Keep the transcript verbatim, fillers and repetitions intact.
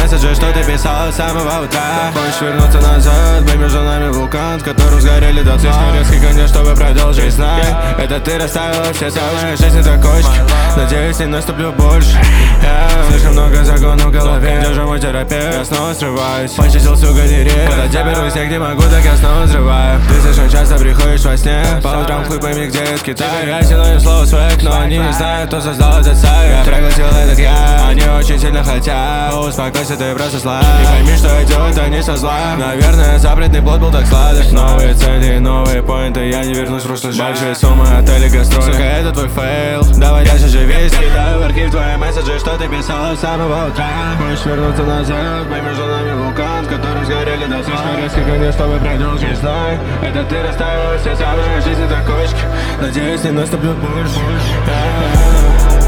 месседжи, что ты писала с самого утра. Хочешь вернуться назад, бей между нами вулкан, в котором сгорели до слишком резкий конец, чтобы продолжить. Знай, это ты расставила все самые жизни точки. Надеюсь, не наступлю больше. Yeah. Слишком много загонов в голове. Где же мой терапевт? Я снова срываюсь. Почистил всю галерею. Когда тебя беру снег, не могу, так я снова взрываю. Ты слишком часто приходишь во сне. По утрам хуй пойми, где это Китай. Теперь я синоним слова свек, но они не знают, кто создал этот сайт. Я пригласил этот я, они очень сильно хотят. Успокойся, ты просто слаб. И пойми, что идет, они со зла. Наверное, запретный плод был так сладок. Новые цели, новые поинты, я не вернусь в прошлый жизнь. Большие суммы, отели, гастроли. Сука, это твой фейл. Давай дальше живи. Скидаю в архив твои месседжи, что ты писала с самого утра. Хочешь вернуться назад, бей между нами вулкан, в котором сгорели до слишком резкий конец, чтобы продолжить. Знай, это ты расставила все самые жизни точки. Надеюсь, не наступлю больше.